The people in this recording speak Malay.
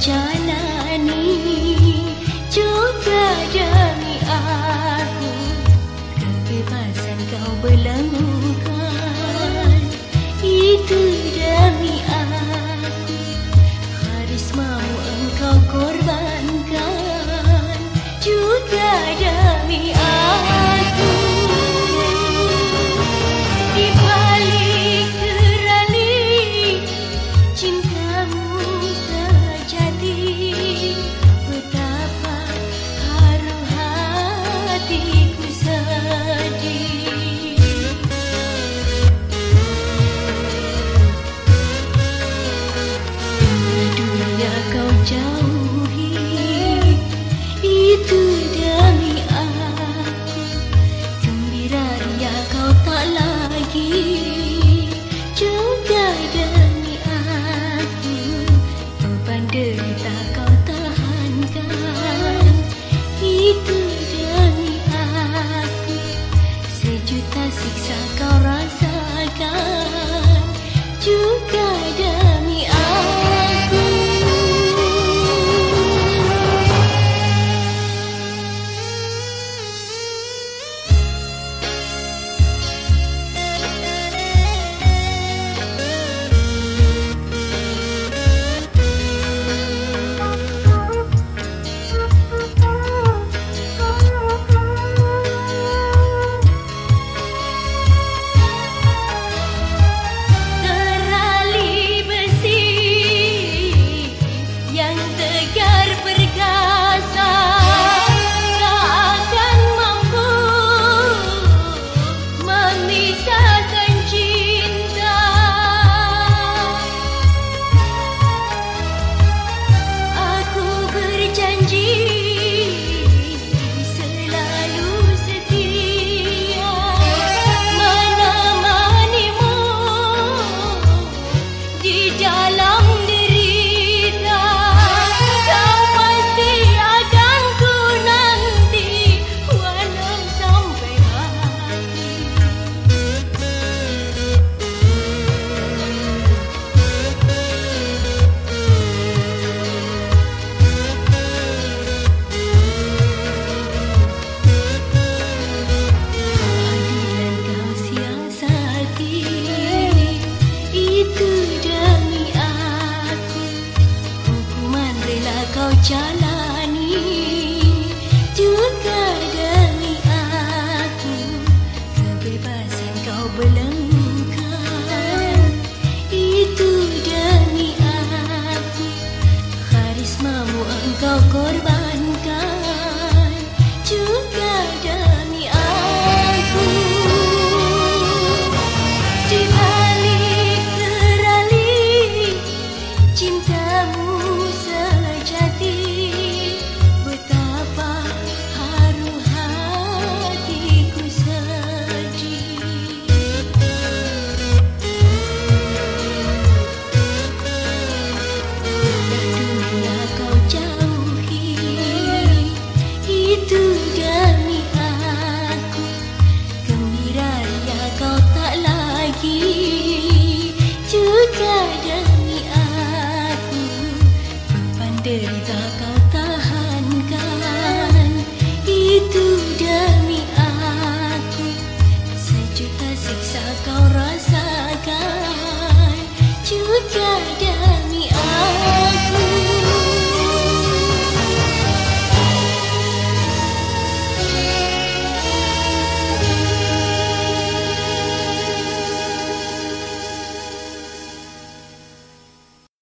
jalani, juga demi aku kebebasan kau belenggukan. Itu demi aku karismamu engkau korbankan, juga demi aku. Di balik terali cintamu sejati, betapa haru hatiku sedih. Dunia kau jauhi, itu demi aku. Gembira ria kau tak lagi, juga demi aku. Beban derita kau tahankan, itu demi aku. Sejuta siksa kau rasakan, juga demi aku. Kau jalani, juga demi aku kebebasan kau belenggukan. Itu demi aku karismamu engkau korbankan, juga demi aku. Di balik terali cintamu sejati, betapa haru hatiku sedih. Dunia kau jauhi, itu demi aku. Gembira ria kau tak lagi, juga demi aku. Derita kau